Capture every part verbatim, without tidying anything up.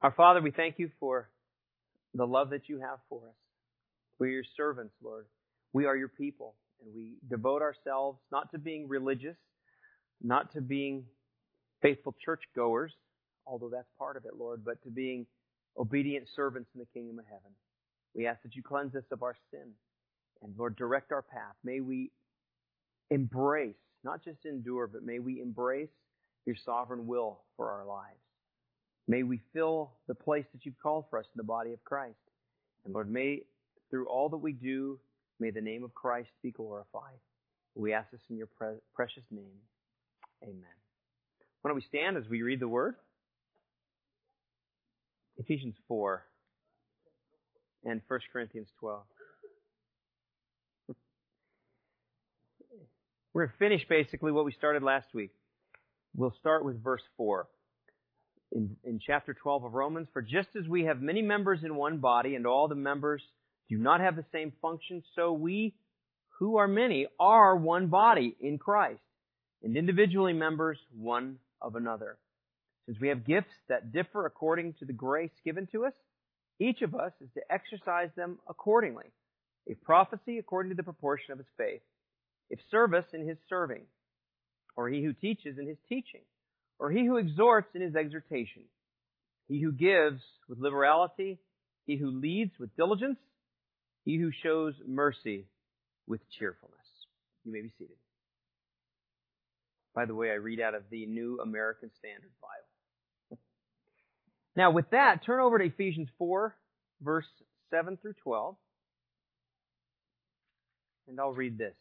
Our Father, we thank you for the love that you have for us. We're your servants, Lord. We are your people, and we devote ourselves not to being religious, not to being faithful churchgoers, although that's part of it, Lord, but to being obedient servants in the kingdom of heaven. We ask that you cleanse us of our sin, and Lord, direct our path. May we embrace, not just endure, but may we embrace your sovereign will for our lives. May we fill the place that you've called for us in the body of Christ. And Lord, may, through all that we do, may the name of Christ be glorified. We ask this in your pre- precious name. Amen. Why don't we stand as we read the Word? Ephesians four and First Corinthians twelve. We're going to finish basically what we started last week. We'll start with verse four. In, in chapter twelve of Romans, for just as we have many members in one body, and all the members do not have the same function, so we, who are many, are one body in Christ, and individually members one of another. Since we have gifts that differ according to the grace given to us, each of us is to exercise them accordingly. If prophecy, according to the proportion of his faith. If service, in his serving. Or he who teaches, in his teaching. Or he who exhorts, in his exhortation. He who gives with liberality. He who leads with diligence. He who shows mercy with cheerfulness. You may be seated. By the way, I read out of the New American Standard Bible. Now, with that, turn over to Ephesians four, verse seven through twelve. And I'll read this.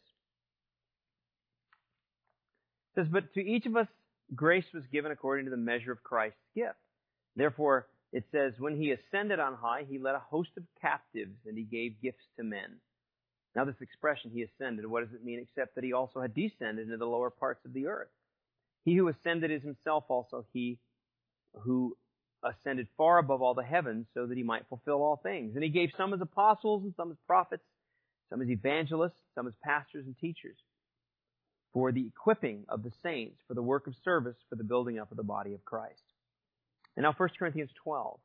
It says, but to each of us grace was given according to the measure of Christ's gift. Therefore, it says, when he ascended on high, he led a host of captives, and he gave gifts to men. Now this expression, he ascended, what does it mean except that he also had descended into the lower parts of the earth? He who ascended is himself also he who ascended far above all the heavens so that he might fulfill all things. And he gave some as apostles, and some as prophets, some as evangelists, some as pastors and teachers, for the equipping of the saints, for the work of service, for the building up of the body of Christ. And now First Corinthians twelve.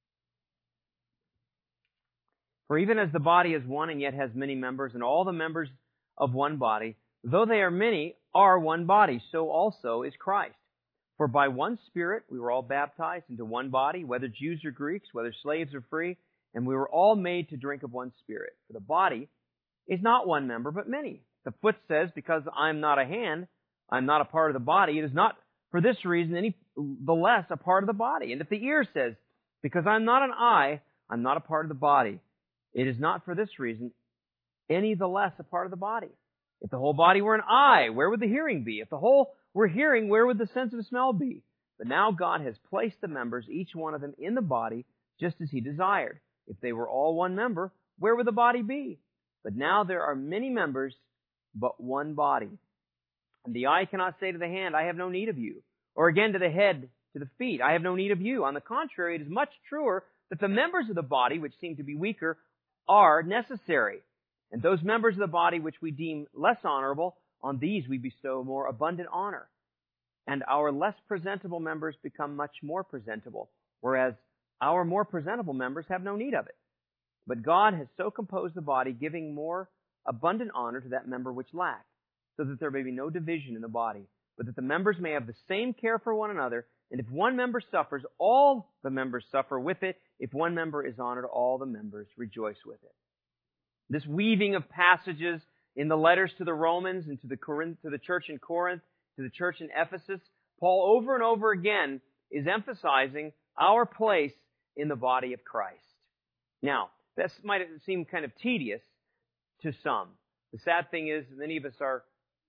For even as the body is one and yet has many members, and all the members of one body, though they are many, are one body, so also is Christ. For by one Spirit we were all baptized into one body, whether Jews or Greeks, whether slaves or free, and we were all made to drink of one Spirit. For the body is not one member, but many. The foot says, because I'm not a hand, I'm not a part of the body. It is not for this reason any the less a part of the body. And if the ear says, because I'm not an eye, I'm not a part of the body. It is not for this reason any the less a part of the body. If the whole body were an eye, where would the hearing be? If the whole were hearing, where would the sense of smell be? But now God has placed the members, each one of them, in the body, just as He desired. If they were all one member, where would the body be? But now there are many members, but one body. And the eye cannot say to the hand, I have no need of you. Or again to the head, to the feet, I have no need of you. On the contrary, it is much truer that the members of the body, which seem to be weaker, are necessary. And those members of the body which we deem less honorable, on these we bestow more abundant honor. And our less presentable members become much more presentable, whereas our more presentable members have no need of it. But God has so composed the body, giving more abundant honor to that member which lacks, so that there may be no division in the body, but that the members may have the same care for one another. And if one member suffers, all the members suffer with it. If one member is honored, all the members rejoice with it. This weaving of passages in the letters to the Romans and to the Corinth, to the church in Corinth, to the church in Ephesus, Paul over and over again is emphasizing our place in the body of Christ. Now, this might seem kind of tedious to some. The sad thing is, many of us are,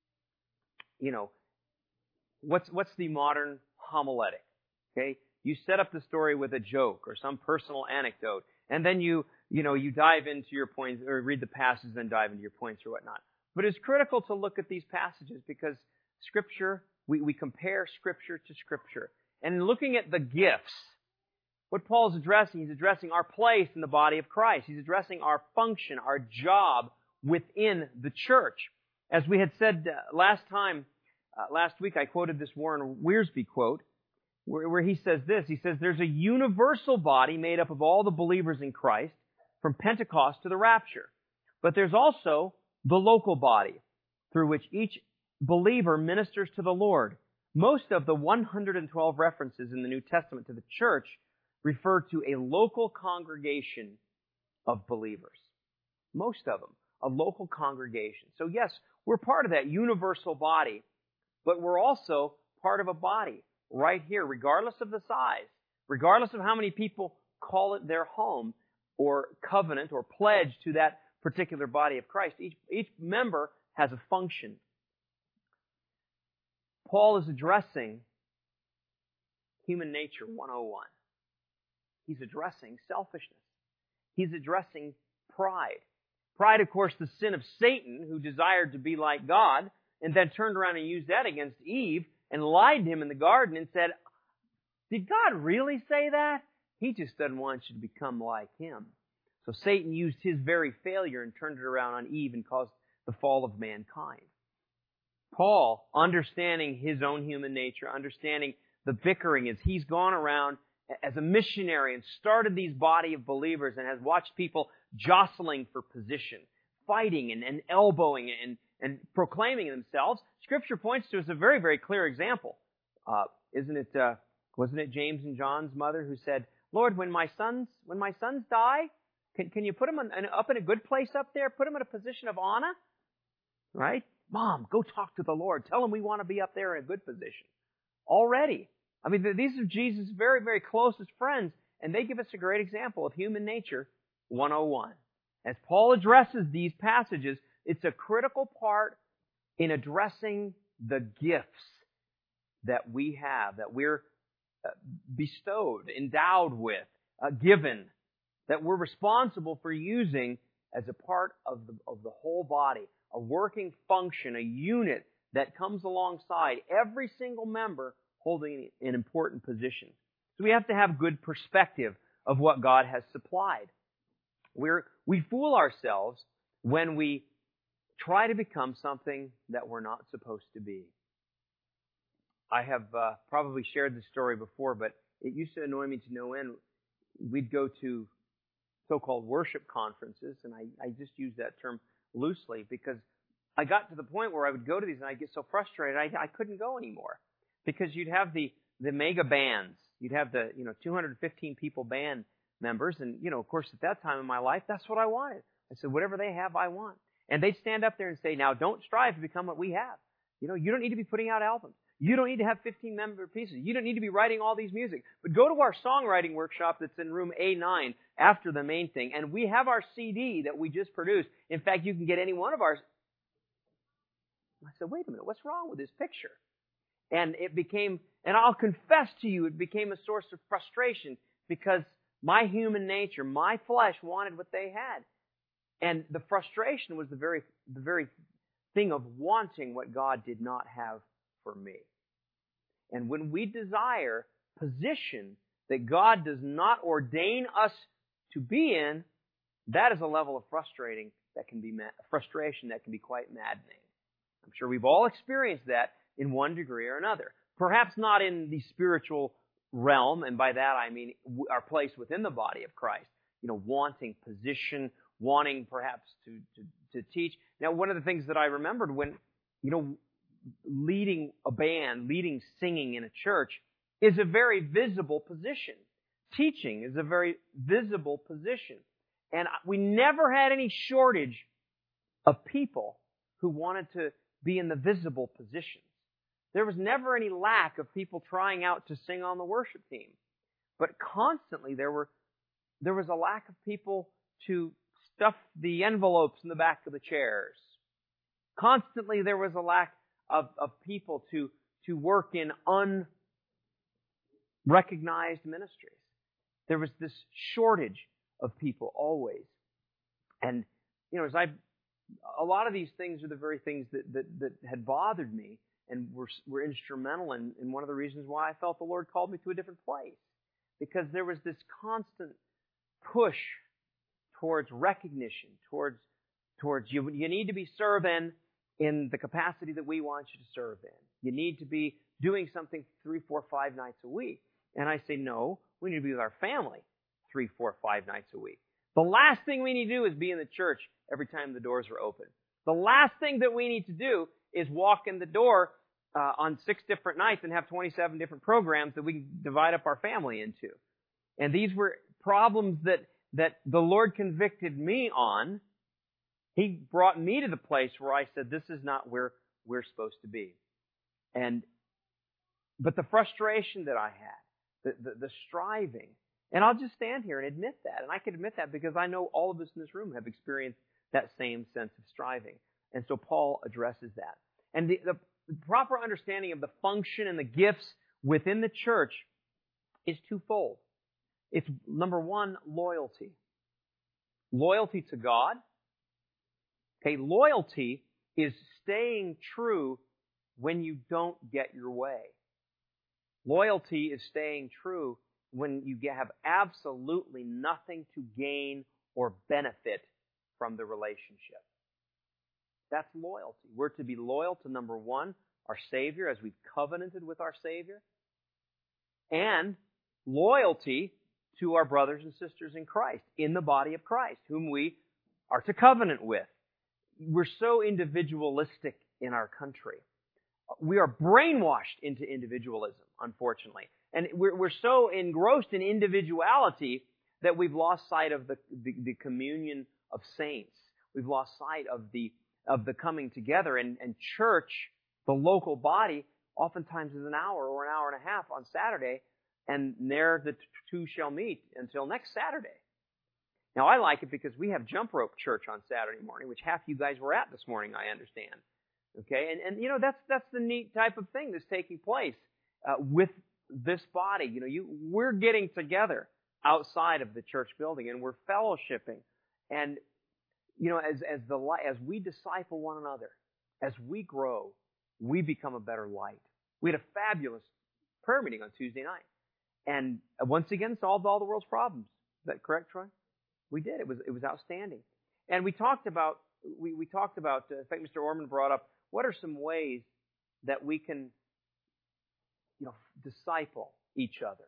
you know, what's what's the modern homiletic? Okay, you set up the story with a joke or some personal anecdote, and then you, you know, you dive into your points or read the passage, then dive into your points or whatnot. But it's critical to look at these passages because Scripture, we, we compare Scripture to Scripture, and in looking at the gifts, what Paul's addressing, he's addressing our place in the body of Christ. He's addressing our function, our job within the church. As we had said uh, last time, uh, last week, I quoted this Warren Wiersbe quote. where, where he says this. He says, there's a universal body made up of all the believers in Christ from Pentecost to the rapture. But there's also the local body through which each believer ministers to the Lord. Most of the one hundred twelve references in the New Testament to the church refer to a local congregation of believers. Most of them, a local congregation. So yes, we're part of that universal body, but we're also part of a body right here, regardless of the size, regardless of how many people call it their home or covenant or pledge to that particular body of Christ. Each, each member has a function. Paul is addressing human nature one oh one. He's addressing selfishness. He's addressing pride. Pride, of course, the sin of Satan, who desired to be like God, and then turned around and used that against Eve, and lied to him in the garden and said, did God really say that? He just doesn't want you to become like Him. So Satan used his very failure and turned it around on Eve and caused the fall of mankind. Paul, understanding his own human nature, understanding the bickering as he's gone around as a missionary and started these body of believers and has watched people jostling for position, fighting and, and elbowing and, and proclaiming themselves. Scripture points to us a very, very clear example. Uh, isn't it, uh, wasn't it James and John's mother who said, Lord, when my sons, when my sons die, can, can you put them in, up in a good place up there? Put them in a position of honor? Right? Mom, go talk to the Lord. Tell him we want to be up there in a good position. Already. I mean, these are Jesus' very, very closest friends, and they give us a great example of human nature one oh one. As Paul addresses these passages, it's a critical part in addressing the gifts that we have, that we're bestowed, endowed with, uh, given, that we're responsible for using as a part of the, of the whole body, a working function, a unit that comes alongside every single member holding an important position. So we have to have good perspective of what God has supplied. We're, we fool ourselves when we try to become something that we're not supposed to be. I have uh, probably shared this story before, but it used to annoy me to no end. We'd go to so-called worship conferences, and I, I just use that term loosely because I got to the point where I would go to these and I'd get so frustrated I, I couldn't go anymore. Because you'd have the, the mega bands. You'd have the, you know, two hundred fifteen people band members. And, you know, of course, at that time in my life, that's what I wanted. I said, whatever they have, I want. And they'd stand up there and say, now, don't strive to become what we have. You know, you don't need to be putting out albums. You don't need to have fifteen member pieces. You don't need to be writing all these music. But go to our songwriting workshop that's in room A nine after the main thing. And we have our C D that we just produced. In fact, you can get any one of ours. I said, wait a minute, what's wrong with this picture? And it became, and I'll confess to you, it became a source of frustration because my human nature, my flesh wanted what they had. And the frustration was the very, the very thing of wanting what God did not have for me. And when we desire position that God does not ordain us to be in, that is a level of frustrating that can be, frustration that can be quite maddening. I'm sure we've all experienced that in one degree or another. Perhaps not in the spiritual realm, and by that I mean our place within the body of Christ. You know, wanting position, wanting perhaps to, to, to teach. Now, one of the things that I remembered when, you know, leading a band, leading singing in a church is a very visible position. Teaching is a very visible position. And we never had any shortage of people who wanted to be in the visible positions. There was never any lack of people trying out to sing on the worship team. But constantly there were there was a lack of people to stuff the envelopes in the back of the chairs. Constantly there was a lack of, of people to, to work in unrecognized ministries. There was this shortage of people always. And, you know, as I, a lot of these things are the very things that, that, that had bothered me and were, were instrumental in, in one of the reasons why I felt the Lord called me to a different place. Because there was this constant push towards recognition, towards, towards you, you need to be serving in the capacity that we want you to serve in. You need to be doing something three, four, five nights a week. And I say, no, we need to be with our family three, four, five nights a week. The last thing we need to do is be in the church every time the doors are open. The last thing that we need to do is walk in the door uh, on six different nights and have twenty-seven different programs that we can divide up our family into. And these were problems that, that the Lord convicted me on. He brought me to the place where I said, this is not where we're supposed to be. And, but the frustration that I had, the, the, the striving, and I'll just stand here and admit that. And I can admit that because I know all of us in this room have experienced that same sense of striving. And so Paul addresses that. And the, the proper understanding of the function and the gifts within the church is twofold. It's, number one, loyalty. Loyalty to God. Okay, loyalty is staying true when you don't get your way. Loyalty is staying true when you have absolutely nothing to gain or benefit from the relationship. That's loyalty. We're to be loyal to, number one, our Savior as we've covenanted with our Savior, and loyalty to our brothers and sisters in Christ, in the body of Christ, whom we are to covenant with. We're so individualistic in our country. We are brainwashed into individualism, unfortunately. And we're, we're so engrossed in individuality that we've lost sight of the, the, the communion of saints. We've lost sight of the of the coming together. And, and church, the local body, oftentimes is an hour or an hour and a half on Saturday, and there the two shall meet until next Saturday. Now, I like it because we have jump rope church on Saturday morning, which half you guys were at this morning, I understand. Okay, and, and you know, that's that's the neat type of thing that's taking place uh, with this body. You know, you we're getting together outside of the church building, and we're fellowshipping. And, you know, as as the as we disciple one another, as we grow, we become a better light. We had a fabulous prayer meeting on Tuesday night, and once again solved all the world's problems. Is that correct, Troy? We did. It was it was outstanding. And we talked about we we talked about. Uh, in fact, Mister Orman brought up, what are some ways that we can, you know, disciple each other?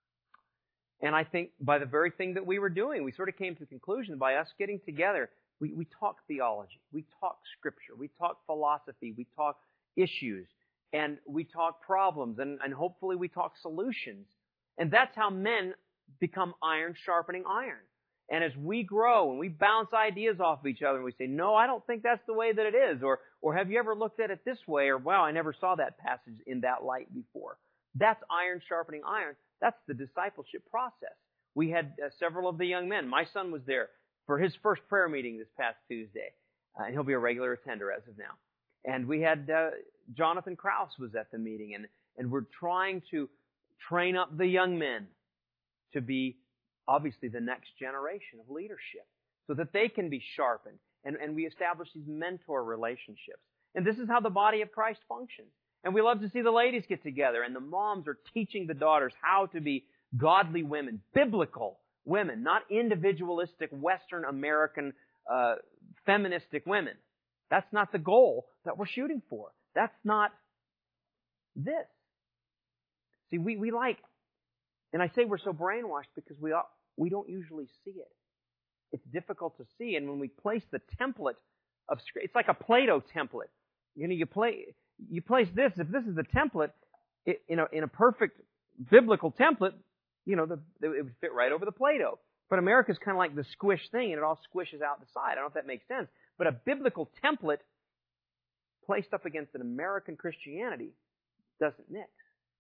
And I think by the very thing that we were doing, we sort of came to the conclusion by us getting together, we, we talk theology, we talk Scripture, we talk philosophy, we talk issues, and we talk problems, and, and hopefully we talk solutions. And that's how men become iron sharpening iron. And as we grow and we bounce ideas off of each other and we say, no, I don't think that's the way that it is. Or, or have you ever looked at it this way? Or, wow, I never saw that passage in that light before. That's iron sharpening iron. That's the discipleship process. We had uh, several of the young men. My son was there for his first prayer meeting this past Tuesday. Uh, and he'll be a regular attender as of now. And we had uh, Jonathan Krause was at the meeting. And, and we're trying to train up the young men to be obviously the next generation of leadership so that they can be sharpened. And, and we establish these mentor relationships. And this is how the body of Christ functions. And we love to see the ladies get together, and the moms are teaching the daughters how to be godly women, biblical women, not individualistic Western American uh, feministic women. That's not the goal that we're shooting for. That's not this. See, we, we like, and I say we're so brainwashed because we are, we don't usually see it. It's difficult to see, and when we place the template of Scripture, it's like a Play-Doh template. You know, you play, you place this. If this is the template, it, in a in a perfect biblical template, you know, the, it would fit right over the Play-Doh. But America's kind of like the squish thing, and it all squishes out the side. I don't know if that makes sense. But a biblical template placed up against an American Christianity doesn't mix.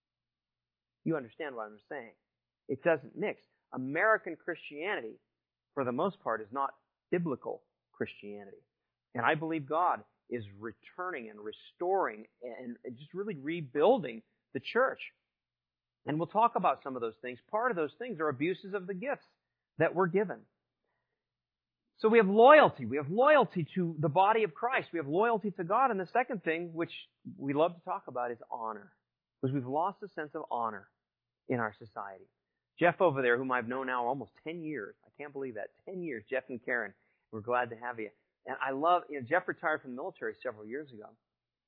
You understand what I'm saying? It doesn't mix. American Christianity, for the most part, is not biblical Christianity. And I believe God is returning and restoring and just really rebuilding the church. And we'll talk about some of those things. Part of those things are abuses of the gifts that were given. So we have loyalty. We have loyalty to the body of Christ. We have loyalty to God. And the second thing, which we love to talk about, is honor. Because we've lost a sense of honor in our society. Jeff over there, whom I've known now almost ten years. I can't believe that. ten years, Jeff and Karen. We're glad to have you. And I love, you know, Jeff retired from the military several years ago.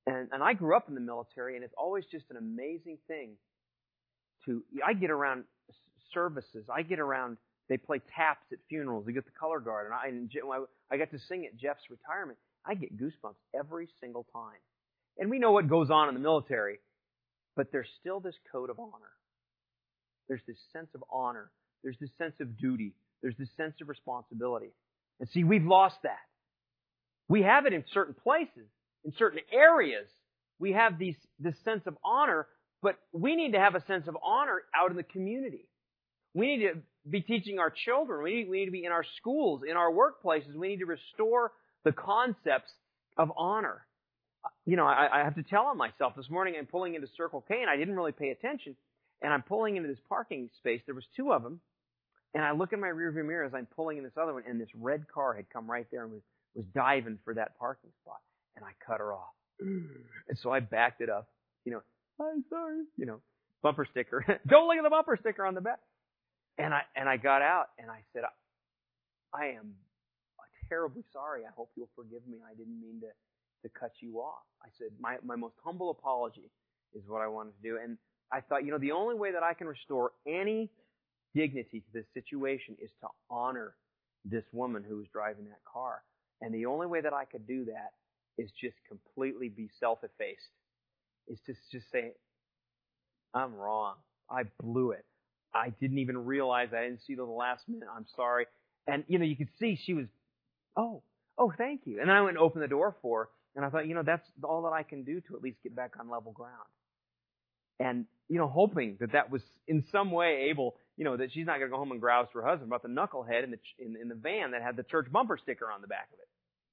And, and I grew up in the military, and it's always just an amazing thing to, I get around services, I get around, they play taps at funerals, they get the color guard, and I, and I got to sing at Jeff's retirement. I get goosebumps every single time. And we know what goes on in the military, but there's still this code of honor. There's this sense of honor. There's this sense of duty. There's this sense of responsibility. And see, we've lost that. We have it in certain places, in certain areas. We have these, this sense of honor, but we need to have a sense of honor out in the community. We need to be teaching our children. We need, we need to be in our schools, in our workplaces. We need to restore the concepts of honor. You know, I, I have to tell on myself. This morning I'm pulling into Circle K, and I didn't really pay attention. And I'm pulling into this parking space. There was two of them. And I look in my rearview mirror as I'm pulling in this other one, and this red car had come right there and was, was diving for that parking spot. And I cut her off. And so I backed it up. You know, I'm sorry. You know, bumper sticker. Don't look at the bumper sticker on the back. And I and I got out, and I said, I am terribly sorry. I hope you'll forgive me. I didn't mean to, to cut you off. I said, my, my most humble apology is what I wanted to do. And I thought, you know, the only way that I can restore any dignity to this situation is to honor this woman who was driving that car. And the only way that I could do that is just completely be self-effaced. Is to just say, I'm wrong. I blew it. I didn't even realize. I didn't see till the last minute. I'm sorry. And, you know, you could see she was, oh, oh, thank you. And then I went and opened the door for her. And I thought, you know, that's all that I can do to at least get back on level ground. And, you know, hoping that that was in some way able, you know, that she's not going to go home and grouse to her husband about the knucklehead in the in, in the van that had the church bumper sticker on the back of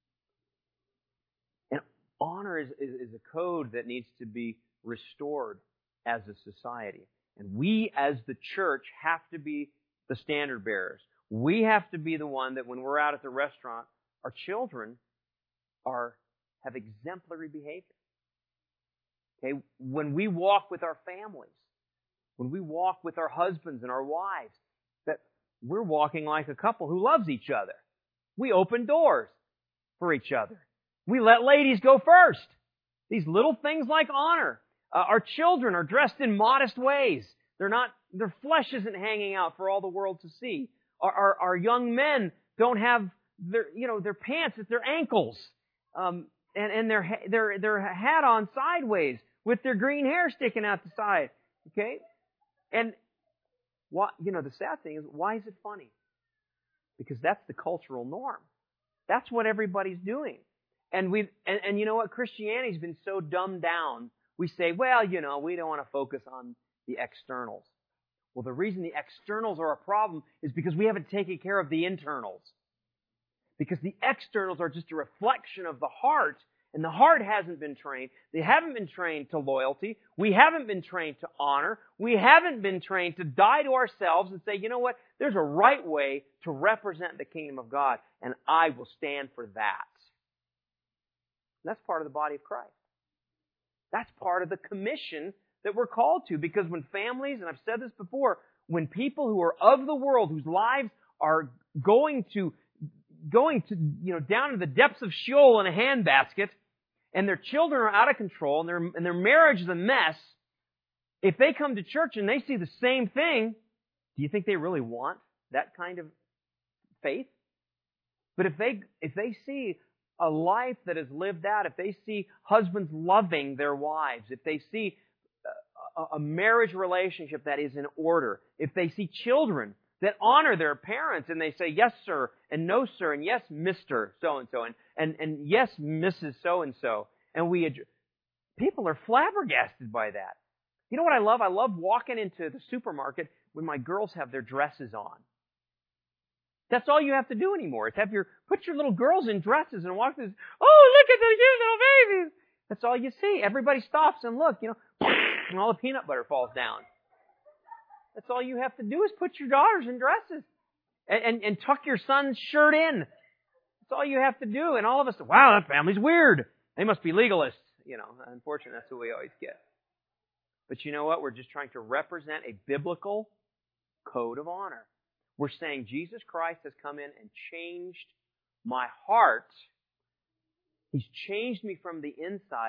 it. And honor is, is, is a code that needs to be restored as a society. And we as the church have to be the standard bearers. We have to be the one that when we're out at the restaurant, our children are have exemplary behavior. Okay, when we walk with our families, when we walk with our husbands and our wives, that we're walking like a couple who loves each other. We open doors for each other. We let ladies go first. These little things like honor. Uh, our children are dressed in modest ways. They're not, their flesh isn't hanging out for all the world to see. Our, our, our young men don't have their, you know, their pants at their ankles. Um, and, and their, their, their hat on sideways with their green hair sticking out the side. Okay? And what, you know, the sad thing is, why is it funny? Because that's the cultural norm. That's what everybody's doing. And we and, and you know what? Christianity's been so dumbed down. We say, well, you know, we don't want to focus on the externals. Well, the reason the externals are a problem is because we haven't taken care of the internals. Because the externals are just a reflection of the heart, and the heart hasn't been trained. They haven't been trained to loyalty. We haven't been trained to honor. We haven't been trained to die to ourselves and say, you know what? There's a right way to represent the kingdom of God, and I will stand for that. That's part of the body of Christ. That's part of the commission that we're called to. Because when families, and I've said this before, when people who are of the world, whose lives are going to, going to, you know, down to the depths of Sheol in a handbasket, and their children are out of control, and their, and their marriage is a mess, if they come to church and they see the same thing, do you think they really want that kind of faith? But if they, if they see a life that is lived out, if they see husbands loving their wives, if they see a, a marriage relationship that is in order, if they see children that honor their parents and they say, yes, sir, and no, sir, and yes, Mister So-and-so, and, and, and yes, Missus So-and-so, and we, ad- people are flabbergasted by that. You know what I love? I love walking into the supermarket when my girls have their dresses on. That's all you have to do anymore. Is have your put your little girls in dresses and walk this. Oh, look at the cute little babies! That's all you see. Everybody stops and look, you know, and all the peanut butter falls down. That's all you have to do is put your daughters in dresses and, and, and tuck your son's shirt in. That's all you have to do. And all of us, wow, that family's weird. They must be legalists. You know, unfortunately, that's what we always get. But you know what? We're just trying to represent a biblical code of honor. We're saying Jesus Christ has come in and changed my heart. He's changed me from the inside.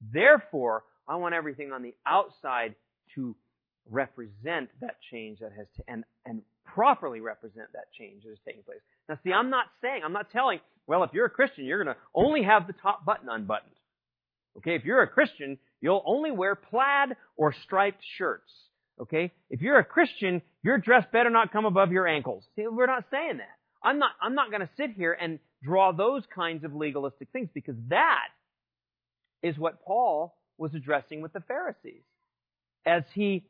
Therefore, I want everything on the outside to represent that change that has, t- and, and properly represent that change that is taking place. Now see, I'm not saying, I'm not telling, well, if you're a Christian, you're going to only have the top button unbuttoned. Okay, if you're a Christian, you'll only wear plaid or striped shirts. Okay, if you're a Christian, your dress better not come above your ankles. See, we're not saying that. I'm not, I'm not going to sit here and draw those kinds of legalistic things, because that is what Paul was addressing with the Pharisees as he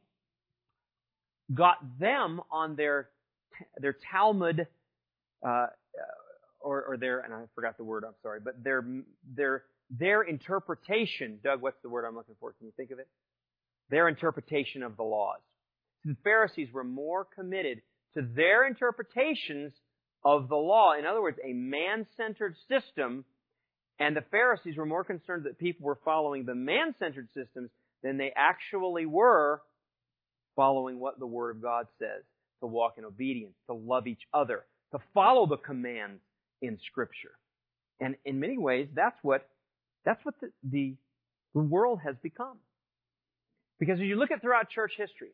got them on their their Talmud, uh, or, or their, and I forgot the word, I'm sorry, but their their their interpretation. Doug, what's the word I'm looking for? Can you think of it? Their interpretation of the laws. The Pharisees were more committed to their interpretations of the law. In other words, a man-centered system, and the Pharisees were more concerned that people were following the man-centered systems than they actually were following what the Word of God says, to walk in obedience, to love each other, to follow the commands in Scripture. And in many ways, that's what that's what the, the, the world has become. Because as you look at throughout church history,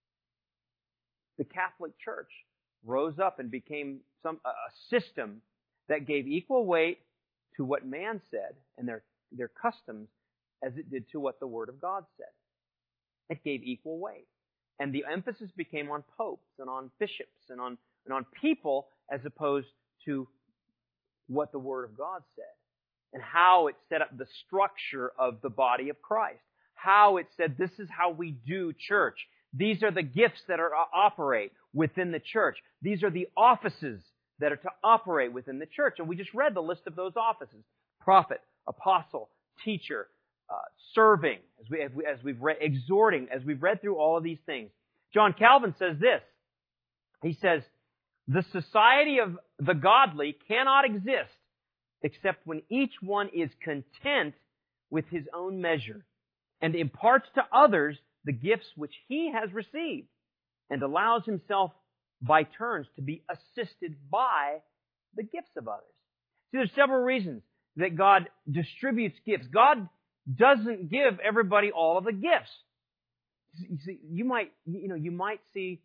the Catholic Church rose up and became some a system that gave equal weight to what man said and their, their customs as it did to what the Word of God said. It gave equal weight. And the emphasis became on popes and on bishops and on, and on people as opposed to what the Word of God said. And how it set up the structure of the body of Christ. How it said, this is how we do church. These are the gifts that are to operate within the church. These are the offices that are to operate within the church. And we just read the list of those offices. Prophet, apostle, teacher, uh, serving, as, we, as, we, as we've read, exhorting, as we've read through all of these things. John Calvin says this. He says, the society of the godly cannot exist except when each one is content with his own measure and imparts to others the gifts which he has received and allows himself by turns to be assisted by the gifts of others. See, there's several reasons that God distributes gifts. God doesn't give everybody all of the gifts. You see, you might, you know, you might see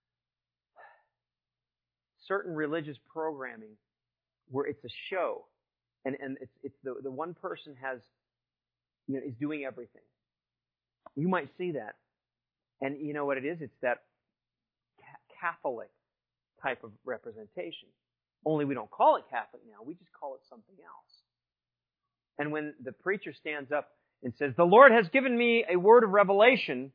certain religious programming where it's a show, and and it's it's the the one person has, you know, is doing everything. You might see that, and you know what it is? It's that Catholic type of representation. Only we don't call it Catholic now. We just call it something else. And when the preacher stands up and says, "The Lord has given me a word of revelation,"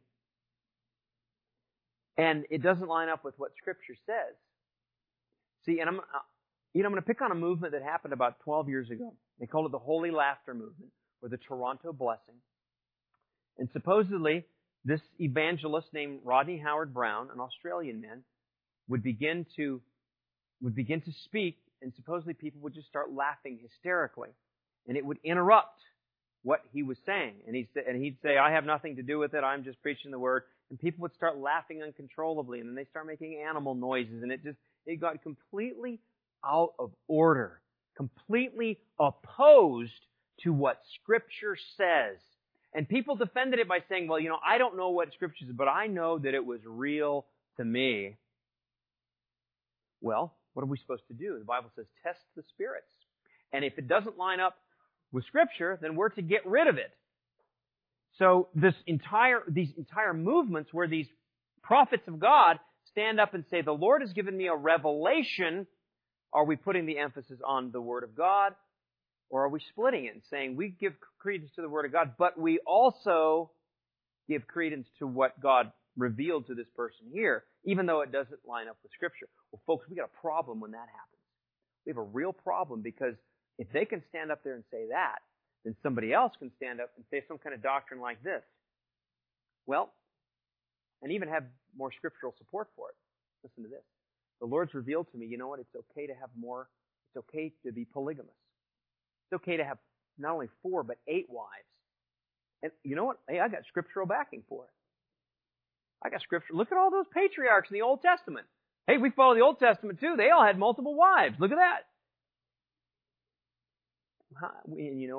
and it doesn't line up with what Scripture says. See, and I'm, you know, I'm going to pick on a movement that happened about twelve years ago. They called it the Holy Laughter Movement, or the Toronto Blessing. And supposedly, this evangelist named Rodney Howard-Browne, an Australian man, would begin to would begin to speak, and supposedly people would just start laughing hysterically, and it would interrupt what he was saying. And he'd say, and he'd say, "I have nothing to do with it. I'm just preaching the word." And people would start laughing uncontrollably, and then they start making animal noises, and it just it got completely out of order, completely opposed to what Scripture says. And people defended it by saying, "Well, you know, I don't know what Scripture says, but I know that it was real to me." Well, what are we supposed to do? The Bible says, test the spirits. And if it doesn't line up with Scripture, then we're to get rid of it. So this entire, these entire movements where these prophets of God stand up and say, "The Lord has given me a revelation," are we putting the emphasis on the Word of God? Or are we splitting it and saying, we give credence to the Word of God, but we also give credence to what God revealed to this person here, even though it doesn't line up with Scripture? Well, folks, we got a problem when that happens. We have a real problem, because if they can stand up there and say that, then somebody else can stand up and say some kind of doctrine like this. Well, and even have more scriptural support for it. Listen to this. The Lord's revealed to me, you know what? It's okay to have more. It's okay to be polygamous. It's okay to have not only four, but eight wives. And you know what? Hey, I got scriptural backing for it. I got scripture. Look at all those patriarchs in the Old Testament. Hey, we follow the Old Testament too. They all had multiple wives. Look at that. And you know what?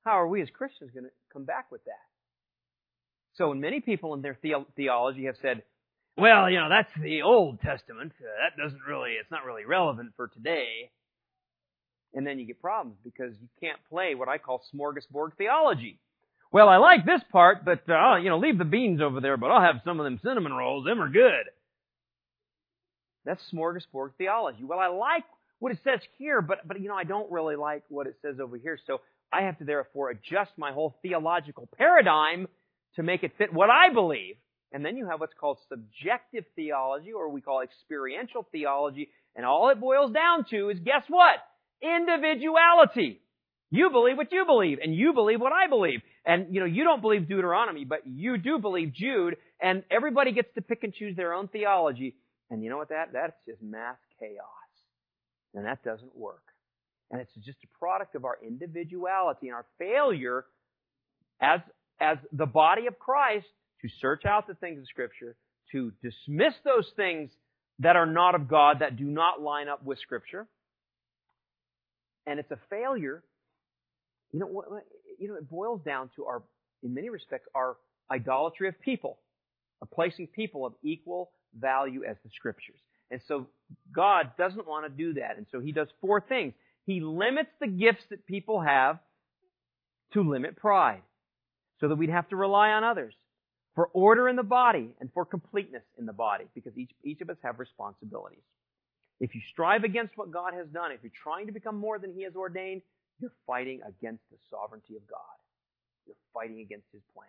how are we as Christians going to come back with that? So many people in their the- theology have said, well, you know, that's the Old Testament. Uh, that doesn't really, it's not really relevant for today. And then you get problems because you can't play what I call smorgasbord theology. Well, I like this part, but, uh, you know, leave the beans over there, but I'll have some of them cinnamon rolls. Them are good. That's smorgasbord theology. Well, I like what it says here, but, but, you know, I don't really like what it says over here. So I have to therefore adjust my whole theological paradigm to make it fit what I believe. And then you have what's called subjective theology, or we call experiential theology. And all it boils down to is, guess what? Individuality. You believe what you believe, and you believe what I believe. And, you know, you don't believe Deuteronomy, but you do believe Jude, and everybody gets to pick and choose their own theology. And you know what that? That's just mass chaos. And that doesn't work. And it's just a product of our individuality and our failure as, as the body of Christ to search out the things of Scripture, to dismiss those things that are not of God, that do not line up with Scripture. And it's a failure. You know, what, you know, it boils down to our, in many respects, our idolatry of people, of placing people of equal value as the Scriptures. And so God doesn't want to do that. And so He does four things. He limits the gifts that people have to limit pride, so that we'd have to rely on others for order in the body and for completeness in the body, because each, each of us have responsibilities. If you strive against what God has done, if you're trying to become more than He has ordained, you're fighting against the sovereignty of God. You're fighting against His plan.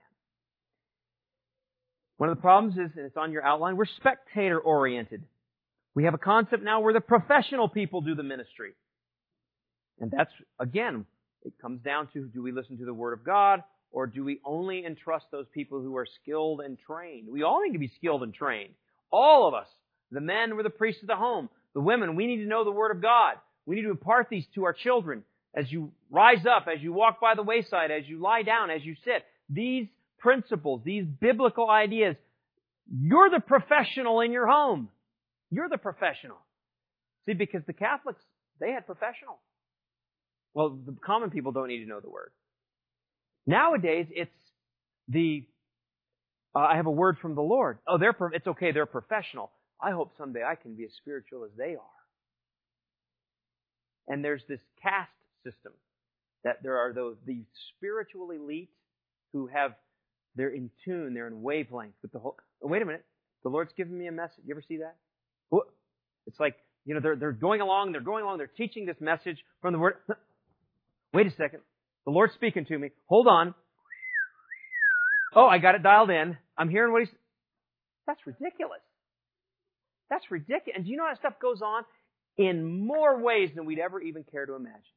One of the problems is, and it's on your outline, we're spectator-oriented. We have a concept now where the professional people do the ministry. And that's, again, it comes down to, do we listen to the Word of God, or do we only entrust those people who are skilled and trained? We all need to be skilled and trained. All of us. The men were the priests of the home. The women, we need to know the Word of God. We need to impart these to our children. As you rise up, as you walk by the wayside, as you lie down, as you sit, these principles, these biblical ideas, you're the professional in your home. You're the professional. See, because the Catholics, they had professional. Well, the common people don't need to know the Word. Nowadays, it's the, uh, I have a word from the Lord. Oh, they're, it's okay, they're professional. I hope someday I can be as spiritual as they are. And there's this caste system, that there are those, the spiritual elite who have, they're in tune, they're in wavelength with the whole, oh, wait a minute, the Lord's given me a message. You ever see that? It's like, you know, they're, they're going along, they're going along, they're teaching this message from the Word. Wait a second. The Lord's speaking to me. Hold on. Oh, I got it dialed in. I'm hearing what He's... That's ridiculous. That's ridiculous. And do you know how stuff goes on? In more ways than we'd ever even care to imagine.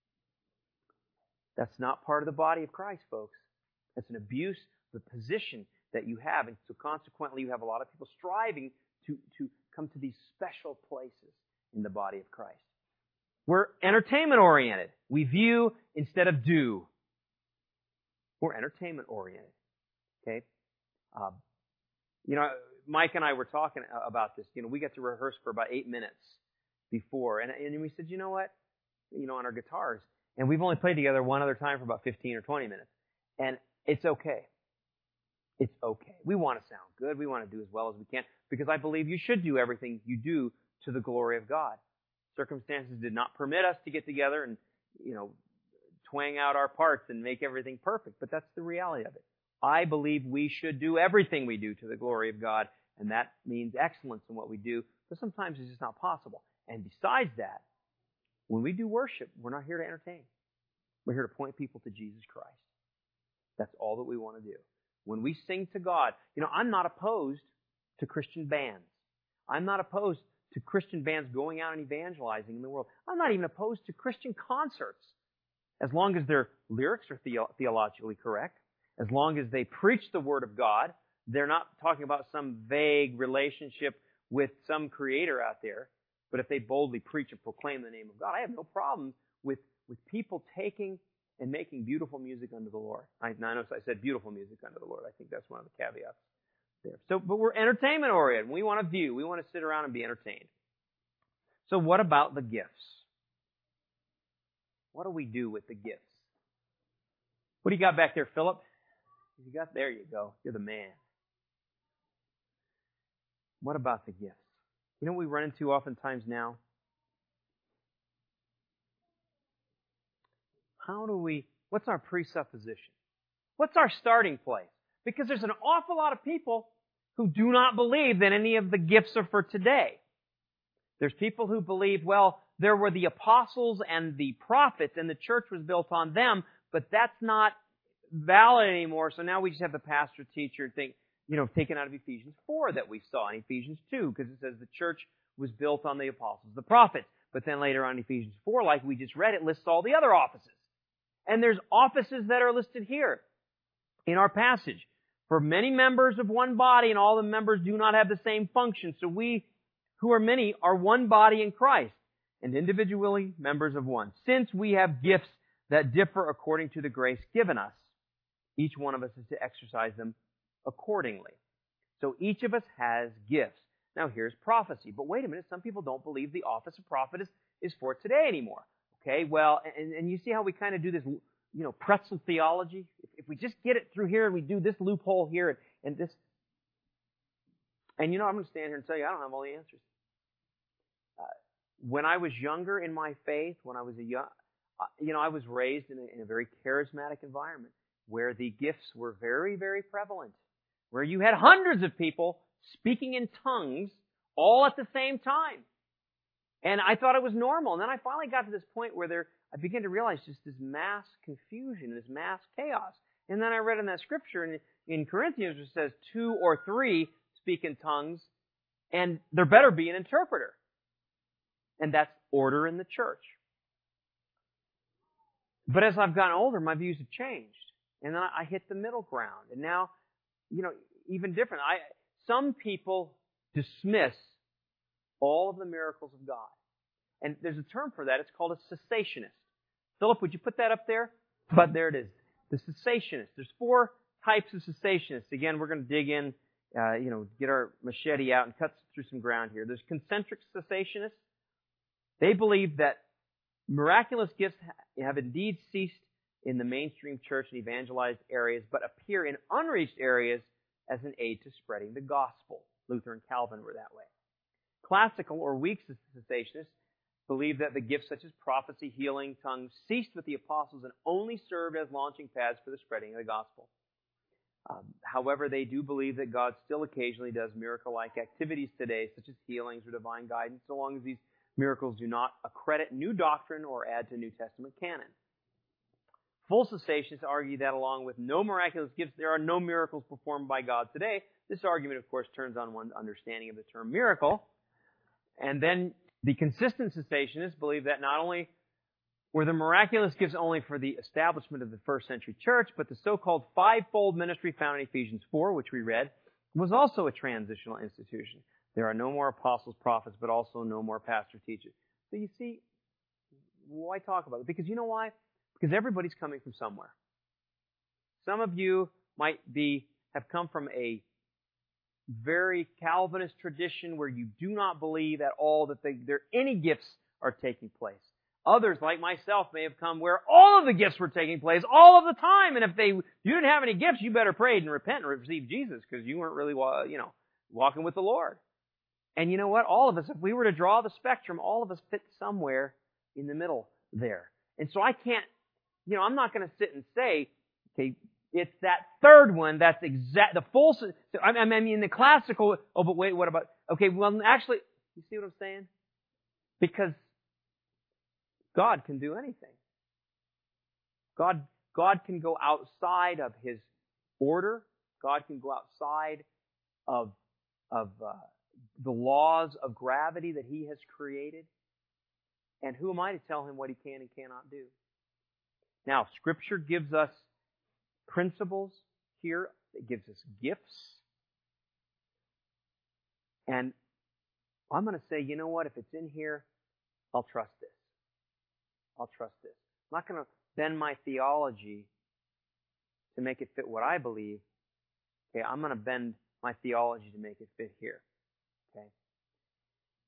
That's not part of the body of Christ, folks. That's an abuse of the position that you have. And so consequently, you have a lot of people striving to, to come to these special places in the body of Christ. We're entertainment-oriented. We view instead of do. We're entertainment-oriented. Okay? Um, you know, Mike and I were talking about this. You know, we got to rehearse for about eight minutes before. And, and we said, you know what? You know, on our guitars. And we've only played together one other time for about fifteen or twenty minutes. And it's okay. It's okay. We want to sound good. We want to do as well as we can. Because I believe you should do everything you do to the glory of God. Circumstances did not permit us to get together and, you know, twang out our parts and make everything perfect. But that's the reality of it. I believe we should do everything we do to the glory of God. And that means excellence in what we do. But sometimes it's just not possible. And besides that, when we do worship, we're not here to entertain. We're here to point people to Jesus Christ. That's all that we want to do. When we sing to God, you know, I'm not opposed to Christian bands. I'm not opposed to Christian bands going out and evangelizing in the world. I'm not even opposed to Christian concerts, as long as their lyrics are theo- theologically correct, as long as they preach the Word of God. They're not talking about some vague relationship with some creator out there. But if they boldly preach and proclaim the name of God, I have no problem with, with people taking and making beautiful music unto the Lord. I, I notice I said beautiful music unto the Lord. I think that's one of the caveats there. So, but we're entertainment oriented. We want to view. We want to sit around and be entertained. So what about the gifts? What do we do with the gifts? What do you got back there, Philip? You got, there you go. You're the man. What about the gifts? You know what we run into oftentimes now? How do we, what's our presupposition? What's our starting place? Because there's an awful lot of people who do not believe that any of the gifts are for today. There's people who believe, well, there were the apostles and the prophets and the church was built on them, but that's not valid anymore, so now we just have the pastor, teacher thing, you know, taken out of Ephesians four that we saw in Ephesians two, because it says the church was built on the apostles, the prophets. But then later on in Ephesians four, like we just read, it lists all the other offices. And there's offices that are listed here in our passage. For many members of one body, and all the members do not have the same function. So we, who are many, are one body in Christ, and individually members of one. Since we have gifts that differ according to the grace given us, each one of us is to exercise them accordingly. So each of us has gifts. Now here's prophecy. But wait a minute, some people don't believe the office of prophet is, is for today anymore. Okay, well, and, and you see how we kind of do this, you know, pretzel theology? If, if we just get it through here and we do this loophole here and, and this. And you know, I'm going to stand here and tell you, I don't have all the answers. Uh, when I was younger in my faith, when I was a young, uh, you know, I was raised in a, in a very charismatic environment where the gifts were very, very prevalent, where you had hundreds of people speaking in tongues all at the same time. And I thought it was normal. And then I finally got to this point where there, I began to realize just this mass confusion, this mass chaos. And then I read in that scripture in, in Corinthians, which says two or three speak in tongues, and there better be an interpreter. And that's order in the church. But as I've gotten older, my views have changed. And then I hit the middle ground. And now, you know, even different. I, some people dismiss all of the miracles of God. And there's a term for that. It's called a cessationist. Philip, would you put that up there? But there it is. The cessationist. There's four types of cessationists. Again, we're going to dig in, uh, you know, get our machete out and cut through some ground here. There's concentric cessationists. They believe that miraculous gifts have indeed ceased in the mainstream church and evangelized areas, but appear in unreached areas as an aid to spreading the gospel. Luther and Calvin were that way. Classical or weak cessationists believe that the gifts such as prophecy, healing, tongues ceased with the apostles and only served as launching pads for the spreading of the gospel. Um, however, they do believe that God still occasionally does miracle-like activities today, such as healings or divine guidance, so long as these miracles do not accredit new doctrine or add to New Testament canon. Full cessationists argue that along with no miraculous gifts, there are no miracles performed by God today. This argument, of course, turns on one's understanding of the term miracle. And then the consistent cessationists believe that not only were the miraculous gifts only for the establishment of the first century church, but the so-called fivefold ministry found in Ephesians four, which we read, was also a transitional institution. There are no more apostles, prophets, but also no more pastor teachers. So you see, why talk about it? Because you know why? Because everybody's coming from somewhere. Some of you might be have come from a very Calvinist tradition where you do not believe at all that they, there any gifts are taking place. Others, like myself, may have come where all of the gifts were taking place all of the time. And if they you didn't have any gifts, you better pray and repent and receive Jesus because you weren't really, you know, walking with the Lord. And you know what? All of us, if we were to draw the spectrum, all of us fit somewhere in the middle there. And so I can't, you know, I'm not going to sit and say, okay, it's that third one that's exact, the full, I mean, the classical, oh, but wait, what about, okay, well, actually, you see what I'm saying? Because God can do anything. God, God can go outside of His order. God can go outside of, of, uh, the laws of gravity that He has created. And who am I to tell Him what He can and cannot do? Now, Scripture gives us principles here. It gives us gifts. And I'm going to say, you know what? If it's in here, I'll trust this. I'll trust this. I'm not going to bend my theology to make it fit what I believe. Okay, I'm going to bend my theology to make it fit here. Okay.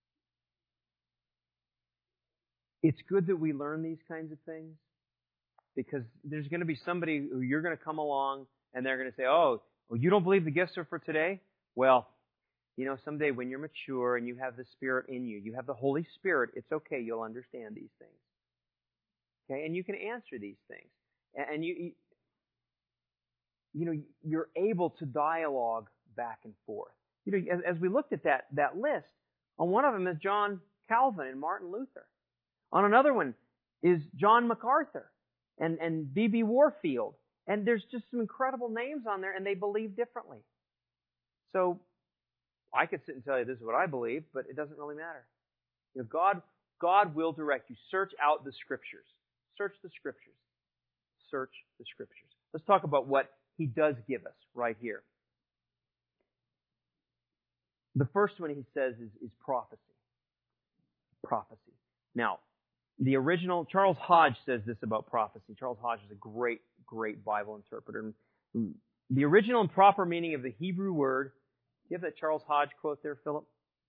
It's good that we learn these kinds of things Because there's going to be somebody who you're going to come along and they're going to say, oh, well, you don't believe the gifts are for today? Well, you know, someday when you're mature and you have the Spirit in you, you have the Holy Spirit, it's okay, you'll understand these things. Okay, and you can answer these things. And you, you know, you're able to dialogue back and forth. You know, as, as we looked at that, that list, on one of them is John Calvin and Martin Luther. On another one is John MacArthur and, and B B Warfield. And there's just some incredible names on there, and they believe differently. So, I could sit and tell you this is what I believe, but it doesn't really matter. You know, God, God will direct you. Search out the Scriptures. Search the Scriptures. Search the Scriptures. Let's talk about what He does give us right here. The first one He says is, is prophecy. Prophecy. Now, the original, Charles Hodge says this about prophecy. Charles Hodge is a great, great Bible interpreter. The original and proper meaning of the Hebrew word. Do you have that Charles Hodge quote there, Philip?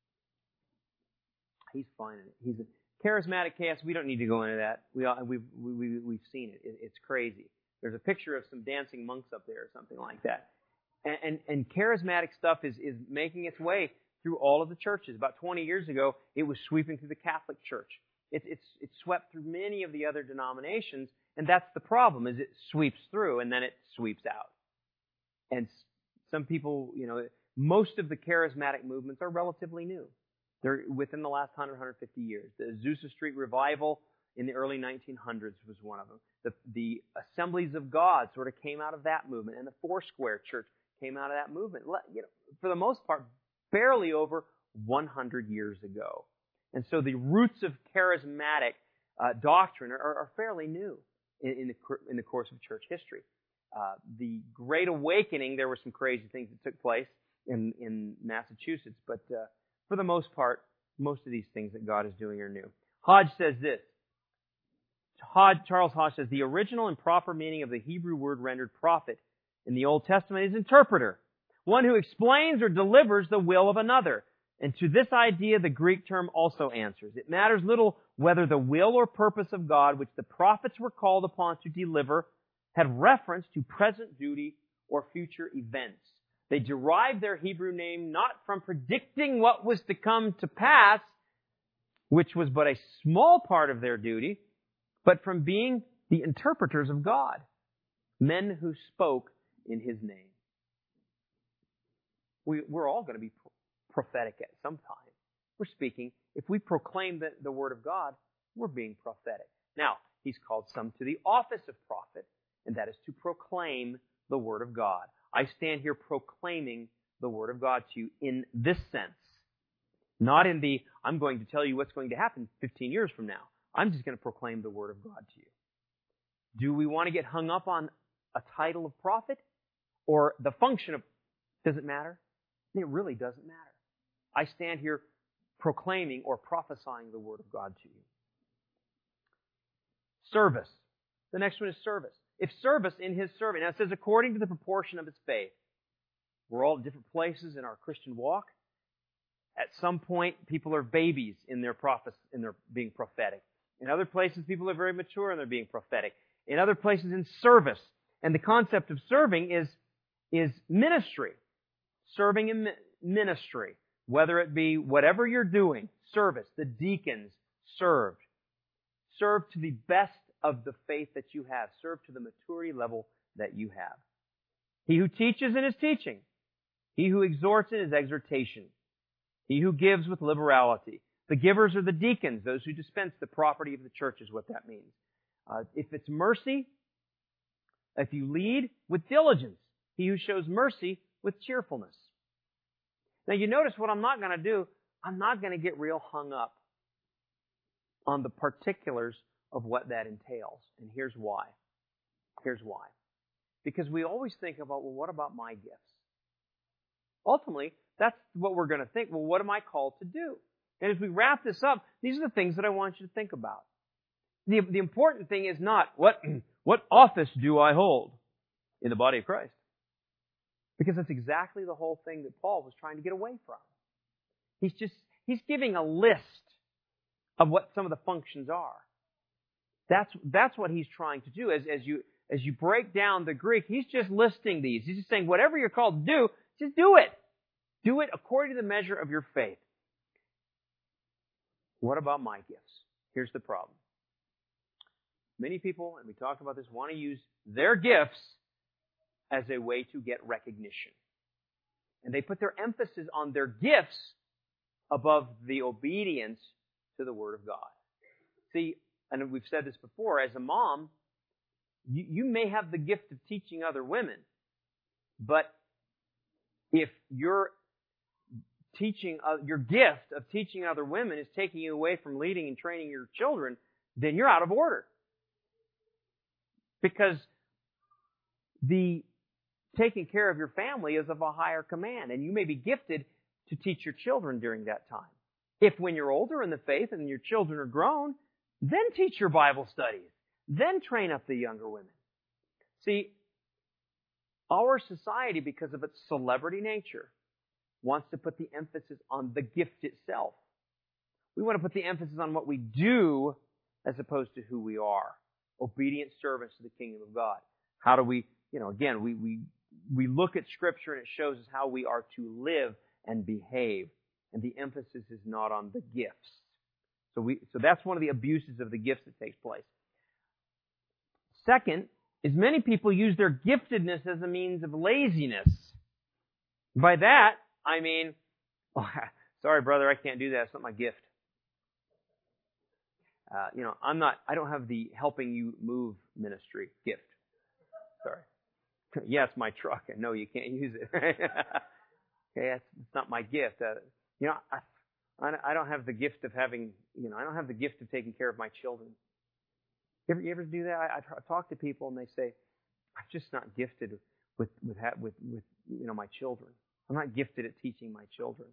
He's finding it. He's a charismatic chaos. We don't need to go into that. We all, we've we, we've seen it. it. It's crazy. There's a picture of some dancing monks up there or something like that. And, and, and charismatic stuff is, is making its way through all of the churches. About twenty years ago, it was sweeping through the Catholic Church. It's it's it's swept through many of the other denominations, and that's the problem: is it sweeps through and then it sweeps out. And some people, you know, most of the charismatic movements are relatively new. They're within the last one hundred, one hundred fifty years. The Azusa Street Revival in the early nineteen hundreds was one of them. The, the Assemblies of God sort of came out of that movement, and the Foursquare Church came out of that movement. You know, for the most part, barely over one hundred years ago. And so the roots of charismatic uh, doctrine are, are fairly new in, in, the, in the course of church history. Uh, the Great Awakening, there were some crazy things that took place in, in Massachusetts, but uh, for the most part, most of these things that God is doing are new. Hodge says this. Hodge, Charles Hodge says, the original and proper meaning of the Hebrew word rendered prophet in the Old Testament is interpreter, one who explains or delivers the will of another. And to this idea, the Greek term also answers. It matters little whether the will or purpose of God, which the prophets were called upon to deliver, had reference to present duty or future events. They derived their Hebrew name not from predicting what was to come to pass, which was but a small part of their duty, but from being the interpreters of God, men who spoke in His name. We, we're all going to be prophetic at some time. We're speaking. If we proclaim the, the Word of God, we're being prophetic. Now, He's called some to the office of prophet, and that is to proclaim the Word of God. I stand here proclaiming the Word of God to you in this sense. Not in the, I'm going to tell you what's going to happen fifteen years from now. I'm just going to proclaim the Word of God to you. Do we want to get hung up on a title of prophet? Or the function of, does it matter? It really doesn't matter. I stand here proclaiming or prophesying the Word of God to you. Service. The next one is service. If service in His serving. Now it says according to the proportion of His faith. We're all at different places in our Christian walk. At some point, people are babies in their prophes- in their being prophetic. In other places, people are very mature and they're being prophetic. In other places, in service. And the concept of serving is, is ministry. Serving in ministry. Whether it be whatever you're doing, service. The deacons served. Serve to the best of the faith that you have. Serve to the maturity level that you have. He who teaches in his teaching. He who exhorts in his exhortation. He who gives with liberality. The givers are the deacons, those who dispense the property of the church is what that means. Uh, if it's mercy, if you lead with diligence. He who shows mercy with cheerfulness. Now you notice what I'm not going to do. I'm not going to get real hung up on the particulars of what that entails. And here's why. Here's why. Because we always think about, well, what about my gifts? Ultimately, that's what we're going to think. Well, what am I called to do? And as we wrap this up, these are the things that I want you to think about. The, the important thing is not, what, what office do I hold in the body of Christ? Because that's exactly the whole thing that Paul was trying to get away from. He's just, he's giving a list of what some of the functions are. That's, that's what he's trying to do. As, as you, as you break down the Greek, he's just listing these. He's just saying, whatever you're called to do, just do it. Do it according to the measure of your faith. What about my gifts? Here's the problem. Many people, and we talked about this, want to use their gifts as a way to get recognition. And they put their emphasis on their gifts above the obedience to the Word of God. See, and we've said this before, as a mom, you, you may have the gift of teaching other women, but if your teaching, uh, your gift of teaching other women is taking you away from leading and training your children, then you're out of order. Because the taking care of your family is of a higher command, and you may be gifted to teach your children during that time. If when you're older in the faith and your children are grown, then teach your Bible studies. Then train up the younger women. See, our society, because of its celebrity nature, wants to put the emphasis on the gift itself. We want to put the emphasis on what we do as opposed to who we are. Obedient servants to the kingdom of God. How do we, you know, again, we, we, we look at Scripture and it shows us how we are to live and behave. And the emphasis is not on the gifts. So we, so that's one of the abuses of the gifts that takes place. Second is many people use their giftedness as a means of laziness. By that, I mean, oh, sorry, brother, I can't do that. It's not my gift. Uh, you know, I'm not, I don't have the helping you move ministry gift. Sorry. Yeah, it's my truck. I know you can't use it. Okay, that's, it's not my gift. Uh, you know, I, I don't have the gift of having, you know, I don't have the gift of taking care of my children. You ever, you ever do that? I, I talk to people and they say, I'm just not gifted with, with, with, with, you know, my children. I'm not gifted at teaching my children.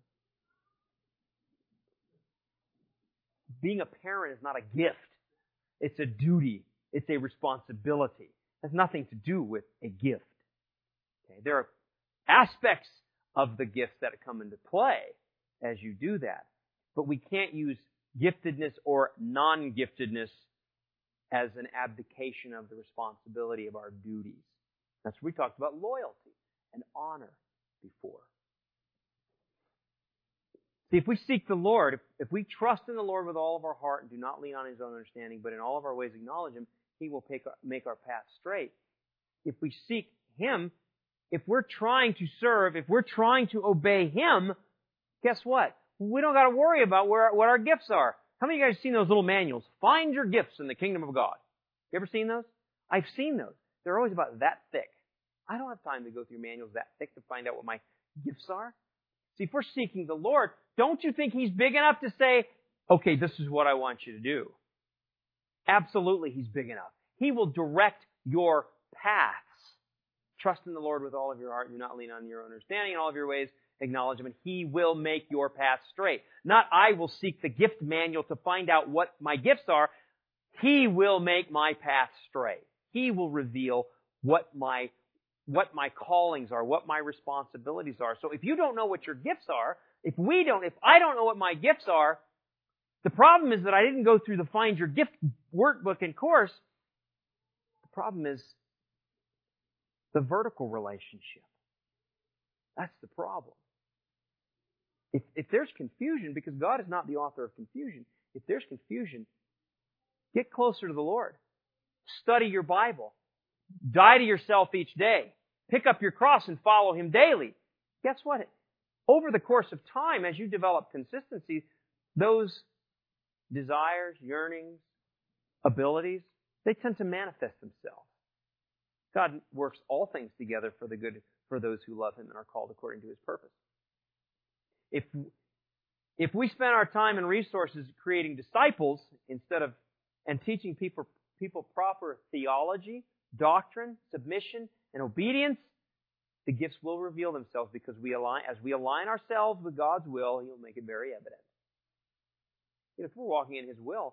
Being a parent is not a gift. It's a duty. It's a responsibility. It has nothing to do with a gift. Okay? There are aspects of the gifts that come into play as you do that. But we can't use giftedness or non-giftedness as an abdication of the responsibility of our duties. That's what we talked about loyalty and honor before. See, if we seek the Lord, if, if we trust in the Lord with all of our heart and do not lean on His own understanding, but in all of our ways acknowledge Him, He will make our, make our path straight. If we seek Him, if we're trying to serve, if we're trying to obey Him, guess what? We don't got to worry about where what our gifts are. How many of you guys have seen those little manuals? Find your gifts in the kingdom of God. You ever seen those? I've seen those. They're always about that thick. I don't have time to go through manuals that thick to find out what my gifts are. See, if we're seeking the Lord, don't you think He's big enough to say, okay, this is what I want you to do? Absolutely, He's big enough. He will direct your paths. Trust in the Lord with all of your heart. Do not lean on your own understanding. In all of your ways, acknowledge Him, and He will make your path straight. Not I will seek the gift manual to find out what my gifts are. He will make my path straight. He will reveal what my what my callings are, what my responsibilities are. So if you don't know what your gifts are, if we don't, if I don't know what my gifts are, the problem is that I didn't go through the Find Your Gift workbook and course. The problem is the vertical relationship. That's the problem. If, if there's confusion, because God is not the author of confusion, if there's confusion, get closer to the Lord. Study your Bible. Die to yourself each day. Pick up your cross and follow Him daily. Guess what? Over the course of time, as you develop consistency, those desires, yearnings, abilities, they tend to manifest themselves. God works all things together for the good for those who love Him and are called according to His purpose. If, if we spend our time and resources creating disciples instead of and teaching people people proper theology, doctrine, submission, and obedience, the gifts will reveal themselves because we align, as we align ourselves with God's will, He'll make it very evident. You know, if we're walking in His will,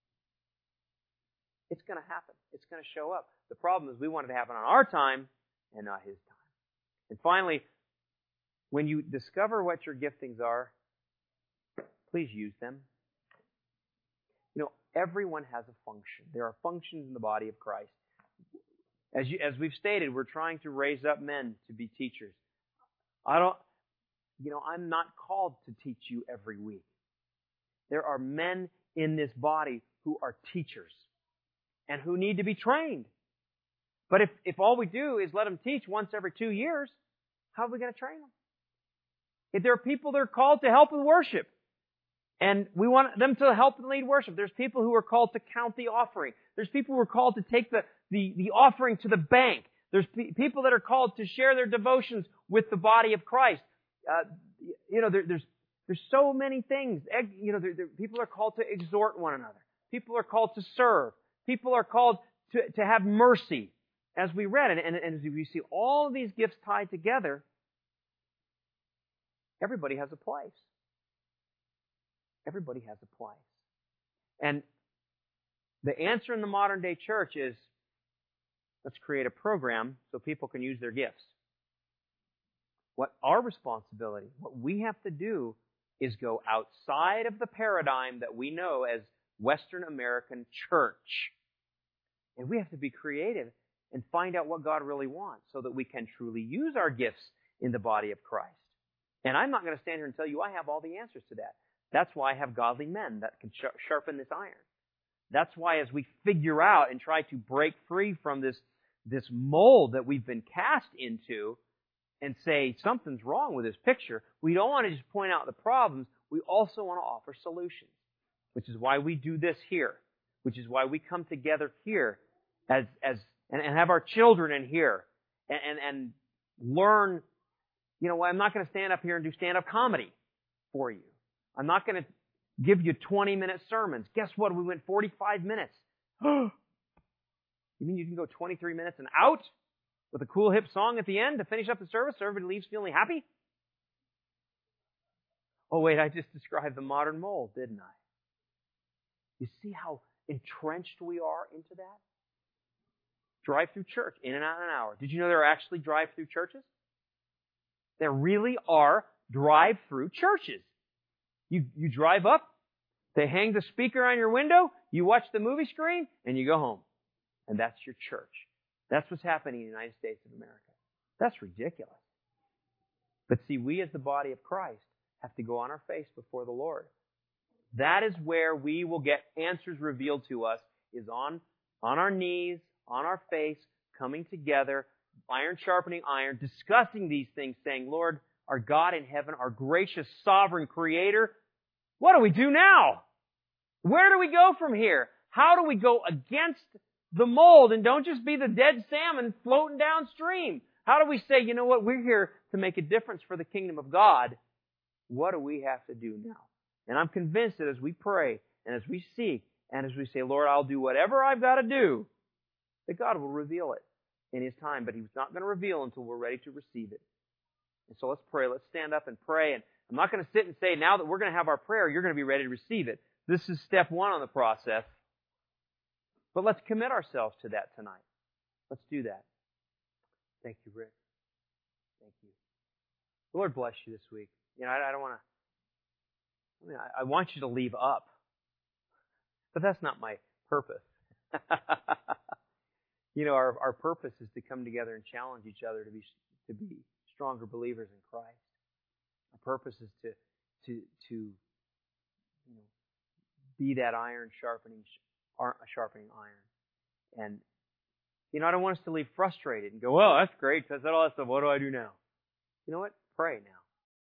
it's going to happen. It's going to show up. The problem is we want it to happen on our time and not His time. And finally, when you discover what your giftings are, please use them. You know, everyone has a function. There are functions in the body of Christ. As you, as we've stated, we're trying to raise up men to be teachers. I don't, you know, I'm not called to teach you every week. There are men in this body who are teachers and who need to be trained. But if, if all we do is let them teach once every two years, how are we going to train them? If there are people that are called to help with worship, and we want them to help and lead worship. There's people who are called to count the offering. There's people who are called to take the, the, the offering to the bank. There's pe- people that are called to share their devotions with the body of Christ. Uh, you know, there, there's there's so many things. You know, there, there, people are called to exhort one another. People are called to serve. People are called to, to have mercy, as we read. And, and, and as we see all of these gifts tied together, everybody has a place. Everybody has a place. And the answer in the modern day church is, let's create a program so people can use their gifts. What our responsibility, what we have to do, is go outside of the paradigm that we know as Western American church. And we have to be creative and find out what God really wants so that we can truly use our gifts in the body of Christ. And I'm not going to stand here and tell you I have all the answers to that. That's why I have godly men that can sharpen this iron. That's why as we figure out and try to break free from this, this mold that we've been cast into and say something's wrong with this picture, we don't want to just point out the problems. We also want to offer solutions, which is why we do this here, which is why we come together here as, as, and, and have our children in here and, and, and learn. You know, I'm not going to stand up here and do stand-up comedy for you. I'm not going to give you twenty-minute sermons. Guess what? We went forty-five minutes. You mean you can go twenty-three minutes and out with a cool hip song at the end to finish up the service so everybody leaves feeling happy? Oh, wait, I just described the modern mold, didn't I? You see how entrenched we are into that? Drive-through church, in and out in an hour. Did you know there are actually drive-through churches? There really are drive-through churches. You, you drive up, they hang the speaker on your window, you watch the movie screen, and you go home. And that's your church. That's what's happening in the United States of America. That's ridiculous. But see, we as the body of Christ have to go on our face before the Lord. That is where we will get answers revealed to us, is on, on our knees, on our face, coming together, iron sharpening iron, discussing these things, saying, Lord, our God in heaven, our gracious sovereign creator, what do we do now? Where do we go from here? How do we go against the mold and don't just be the dead salmon floating downstream? How do we say, you know what, we're here to make a difference for the kingdom of God? What do we have to do now? And I'm convinced that as we pray and as we seek and as we say, Lord, I'll do whatever I've got to do, that God will reveal it in His time. But He's not going to reveal until we're ready to receive it. And so let's pray. Let's stand up and pray. And I'm not going to sit and say, now that we're going to have our prayer, you're going to be ready to receive it. This is step one on the process. But let's commit ourselves to that tonight. Let's do that. Thank you, Rick. Thank you. The Lord bless you this week. You know, I, I don't want to, I mean, I, I want you to leave up. But that's not my purpose. You know, our, our purpose is to come together and challenge each other to be, to be stronger believers in Christ. Our purpose is to, to, to, you know, be that iron sharpening, sharpening iron. And, you know, I don't want us to leave frustrated and go, well, that's great. That's all that stuff. What do I do now? You know what? Pray now.